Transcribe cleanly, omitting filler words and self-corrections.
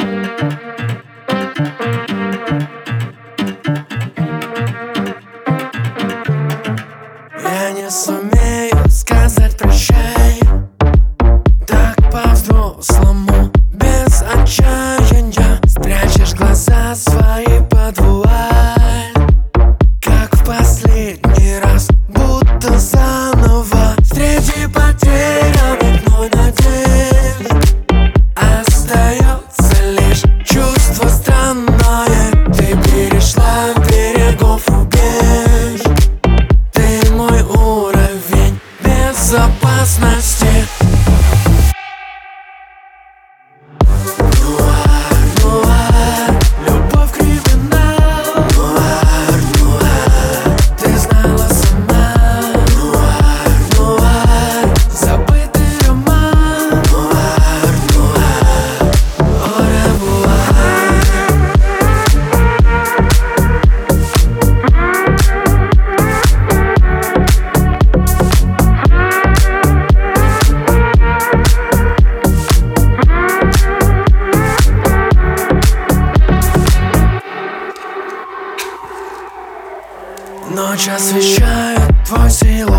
Я не сумею сказать прощай так по-взрослому, без отчаяния. Спрячешь глаза свои под вуаль, как в последний раз, будто заново. Среди потерянных мной надежд остается лишь чувство странное. Ты перешла берегов рубеж, ты мой уровень безопасности. Любовь криминал. Ты знала сама. Забытый роман. Au revoir. Ночь освещает твой силуэт.